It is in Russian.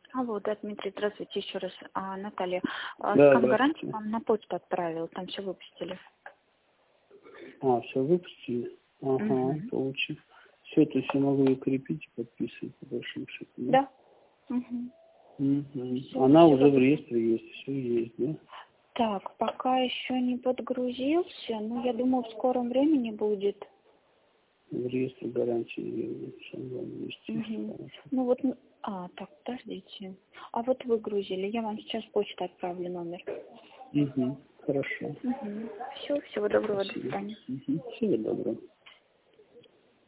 Алло, да, Дмитрий, здравствуйте еще раз. Наталья, Да, скам-гарантия вам на почту отправил, там все выпустили. Все выпустили? Ага, получил. Все, то есть я могу ее крепить и подписывать по большому счету, да? Да. Всё, Она всё уже в реестре есть, все есть, да? Так, пока еще не подгрузился, но я думаю, в скором времени будет. В реестре гарантии есть. Ну вот, так, подождите. А вот выгрузили, я вам сейчас почту отправлю номер. Хорошо. Все, всего доброго, до Спасибо. свидания. Всего доброго.